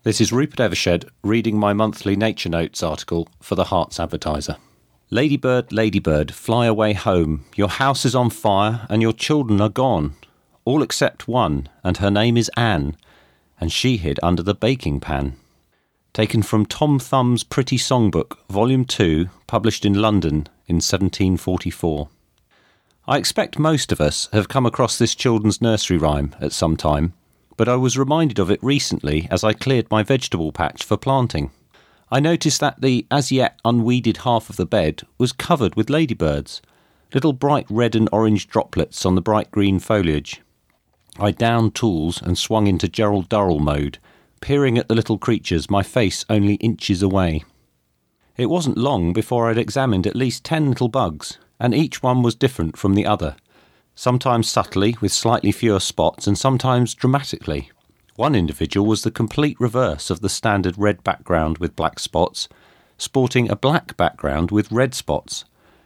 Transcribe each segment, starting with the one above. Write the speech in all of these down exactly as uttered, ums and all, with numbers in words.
This is Rupert Evershed reading my monthly Nature Notes article for the Herts Advertiser. Ladybird, ladybird, fly away home. Your house is on fire and your children are gone. All except one, and her name is Anne, and she hid under the baking pan. Taken from Tom Thumb's Pretty Songbook, Volume two, published in London in seventeen forty-four. I expect most of us have come across this children's nursery rhyme at some time, but I was reminded of it recently as I cleared my vegetable patch for planting. I noticed that the as yet unweeded half of the bed was covered with ladybirds, little bright red and orange droplets on the bright green foliage. I downed tools and swung into Gerald Durrell mode, peering at the little creatures, my face only inches away. It wasn't long before I'd examined at least ten little bugs, and each one was different from the other. Sometimes subtly, with slightly fewer spots, and sometimes dramatically. One individual was the complete reverse of the standard red background with black spots, sporting a black background with red spots.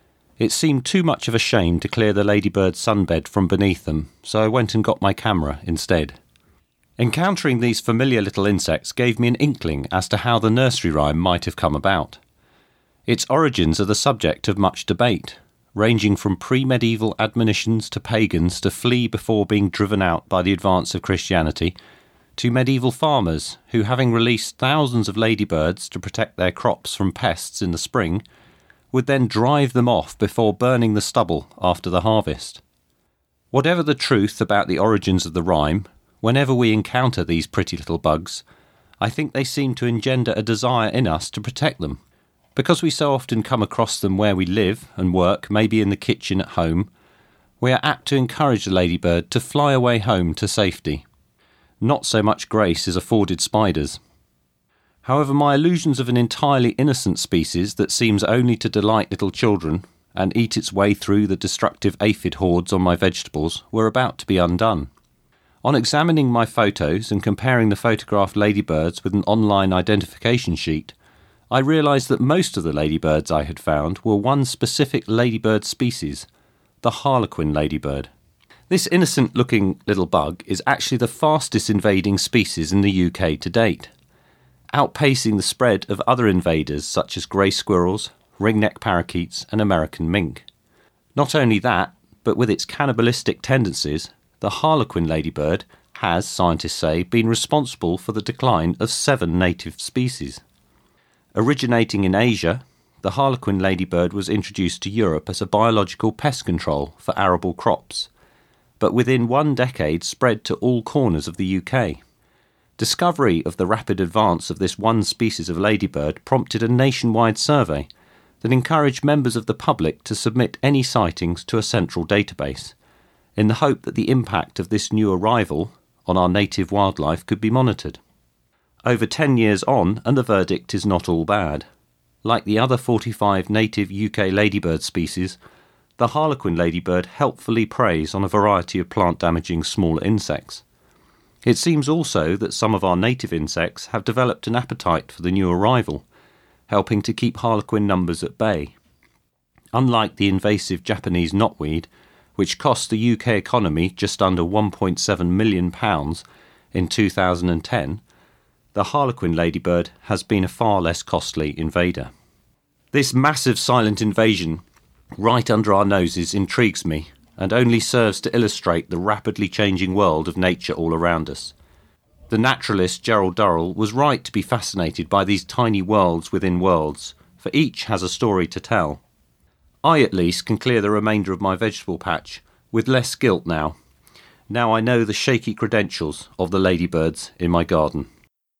It seemed too much of a shame to clear the ladybird's sunbed from beneath them, so I went and got my camera instead. Encountering these familiar little insects gave me an inkling as to how the nursery rhyme might have come about. Its origins are the subject of much debate, ranging from pre-medieval admonitions to pagans to flee before being driven out by the advance of Christianity, to medieval farmers who, having released thousands of ladybirds to protect their crops from pests in the spring, would then drive them off before burning the stubble after the harvest. Whatever the truth about the origins of the rhyme, whenever we encounter these pretty little bugs, I think they seem to engender a desire in us to protect them. Because we so often come across them where we live and work, maybe in the kitchen at home, we are apt to encourage the ladybird to fly away home to safety. Not so much grace is afforded spiders. However, my illusions of an entirely innocent species that seems only to delight little children and eat its way through the destructive aphid hordes on my vegetables were about to be undone. On examining my photos and comparing the photographed ladybirds with an online identification sheet, I realised that most of the ladybirds I had found were one specific ladybird species, the harlequin ladybird. This innocent-looking little bug is actually the fastest invading species in the U K to date, outpacing the spread of other invaders such as grey squirrels, ringneck parakeets and American mink. Not only that, but with its cannibalistic tendencies, the harlequin ladybird has, scientists say, been responsible for the decline of seven native species. Originating in Asia, the harlequin ladybird was introduced to Europe as a biological pest control for arable crops, but within one decade spread to all corners of the U K. Discovery of the rapid advance of this one species of ladybird prompted a nationwide survey that encouraged members of the public to submit any sightings to a central database, in the hope that the impact of this new arrival on our native wildlife could be monitored. Over ten years on, and the verdict is not all bad. Like the other forty-five native U K ladybird species, the harlequin ladybird helpfully preys on a variety of plant-damaging smaller insects. It seems also that some of our native insects have developed an appetite for the new arrival, helping to keep harlequin numbers at bay. Unlike the invasive Japanese knotweed, which cost the U K economy just under one point seven million pounds in two thousand ten, the harlequin ladybird has been a far less costly invader. This massive silent invasion right under our noses intrigues me and only serves to illustrate the rapidly changing world of nature all around us. The naturalist Gerald Durrell was right to be fascinated by these tiny worlds within worlds, for each has a story to tell. I at least can clear the remainder of my vegetable patch with less guilt now. Now I know the shaky credentials of the ladybirds in my garden.